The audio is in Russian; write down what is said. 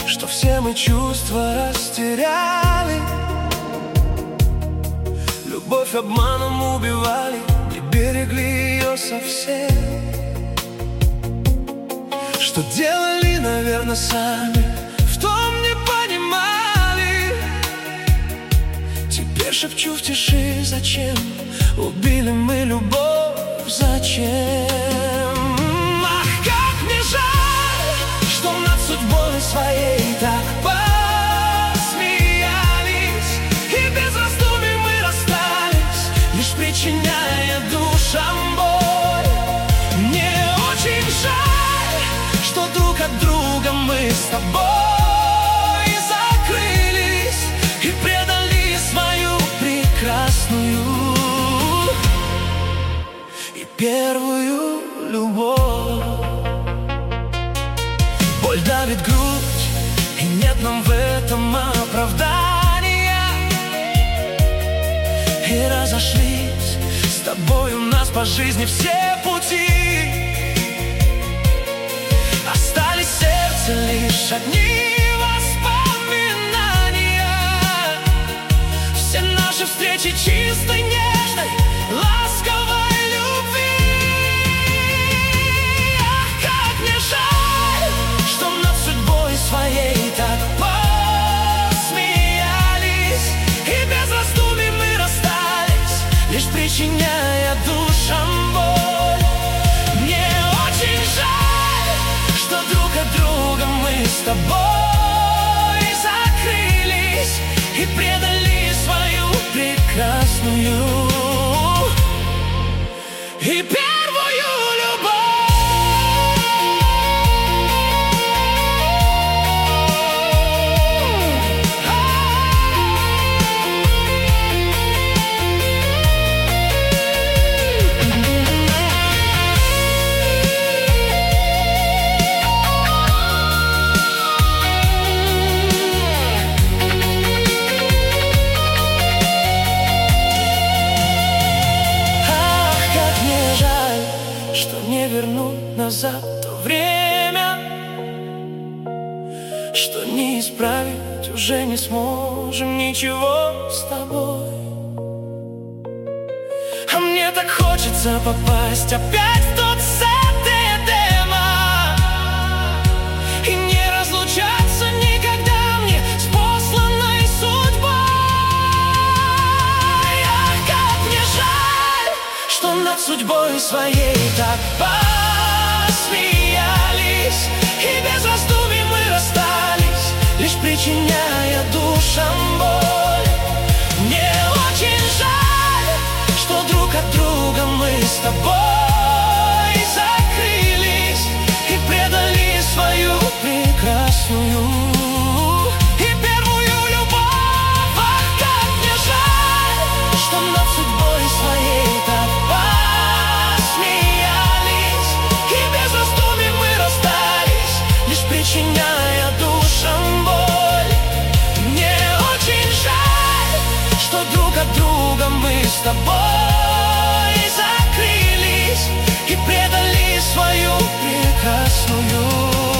что все мы чувства растеряли. Любовь обманом убивали, не берегли ее совсем. Что делали, наверное, сами, в том не понимали. Теперь шепчу в тиши: зачем убили мы любовь, зачем? Ах, как мне жаль, что над судьбой своей так посмеялись, и без раздумий мы расстались, лишь причиняя душам боль. Мне очень жаль, что друг от друга мы с тобой закрылись и предали свою прекрасную и первую любовь. Боль давит грудь, и нет нам в этом оправдания. И разошлись с тобой у нас по жизни все пути. Остались в сердце лишь одни воспоминания. Все наши встречи чистой, нежной, ласковой любви. Ах, как мне жаль, что над судьбой своей так посмеялись, и без раздумий мы расстались, лишь причиняя душам боль. Мне очень жаль, что друг от друга мы с тобой закрылись и предали свою прекрасную и первую вернуть назад то время, что не исправить уже не сможем ничего с тобой. А мне так хочется попасть опять в тот сад Эдема и не разлучаться никогда мне с посланной судьбой. Ах, как мне жаль, что над судьбой своей так посмеялись, и без раздумий мы расстались, лишь причиняя душам боль. Мне очень жаль, что друг от друга мы с тобой закрылись и предали свою прекрасную и первую любовь. Ах, как мне жаль, что над судьбой своей так посмеялись, и без раздумий мы расстались, лишь причиняя душам боль. Мне очень жаль, что друг от друга мы с тобой закрылись и предали свою прекрасную